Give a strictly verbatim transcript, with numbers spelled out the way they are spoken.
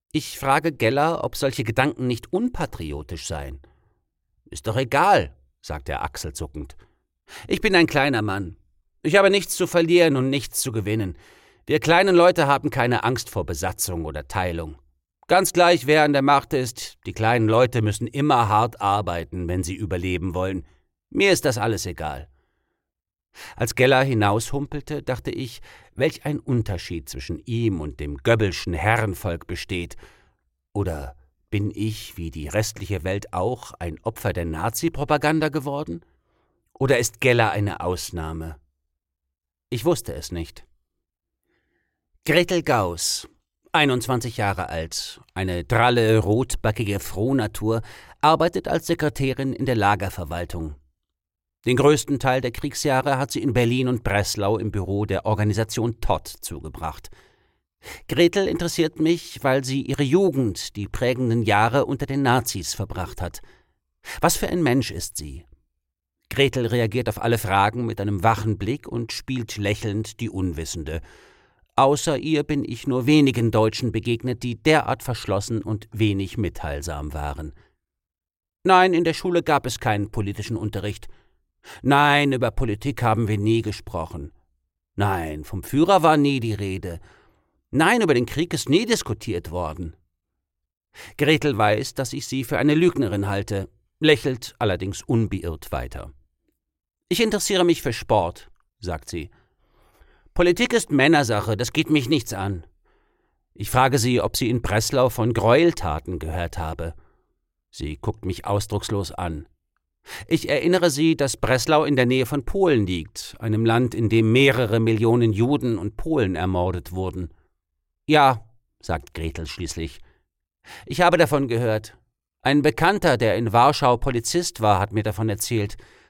Ich frage Geller, ob solche Gedanken nicht unpatriotisch seien. »Ist doch egal«, sagt er achselzuckend. »Ich bin ein kleiner Mann. Ich habe nichts zu verlieren und nichts zu gewinnen. Wir kleinen Leute haben keine Angst vor Besatzung oder Teilung. Ganz gleich, wer an der Macht ist, die kleinen Leute müssen immer hart arbeiten, wenn sie überleben wollen. Mir ist das alles egal.« Als Geller hinaushumpelte, dachte ich, welch ein Unterschied zwischen ihm und dem Goebbelschen Herrenvolk besteht. Oder bin ich, wie die restliche Welt auch, ein Opfer der Nazi-Propaganda geworden? Oder ist Geller eine Ausnahme? Ich wusste es nicht. Gretel Gauß, einundzwanzig Jahre alt, eine dralle, rotbackige Frohnatur, arbeitet als Sekretärin in der Lagerverwaltung. Den größten Teil der Kriegsjahre hat sie in Berlin und Breslau im Büro der Organisation Todt zugebracht. Gretel interessiert mich, weil sie ihre Jugend, die prägenden Jahre unter den Nazis verbracht hat. Was für ein Mensch ist sie? Gretel reagiert auf alle Fragen mit einem wachen Blick und spielt lächelnd die Unwissende. Außer ihr bin ich nur wenigen Deutschen begegnet, die derart verschlossen und wenig mitteilsam waren. Nein, in der Schule gab es keinen politischen Unterricht. Nein, über Politik haben wir nie gesprochen. Nein, vom Führer war nie die Rede. Nein, über den Krieg ist nie diskutiert worden. Gretel weiß, dass ich sie für eine Lügnerin halte, lächelt allerdings unbeirrt weiter. »Ich interessiere mich für Sport«, sagt sie. »Politik ist Männersache, das geht mich nichts an.« Ich frage sie, ob sie in Breslau von Gräueltaten gehört habe. Sie guckt mich ausdruckslos an. Ich erinnere sie, dass Breslau in der Nähe von Polen liegt, einem Land, in dem mehrere Millionen Juden und Polen ermordet wurden. »Ja«, sagt Gretel schließlich. »Ich habe davon gehört. Ein Bekannter, der in Warschau Polizist war, hat mir davon erzählt.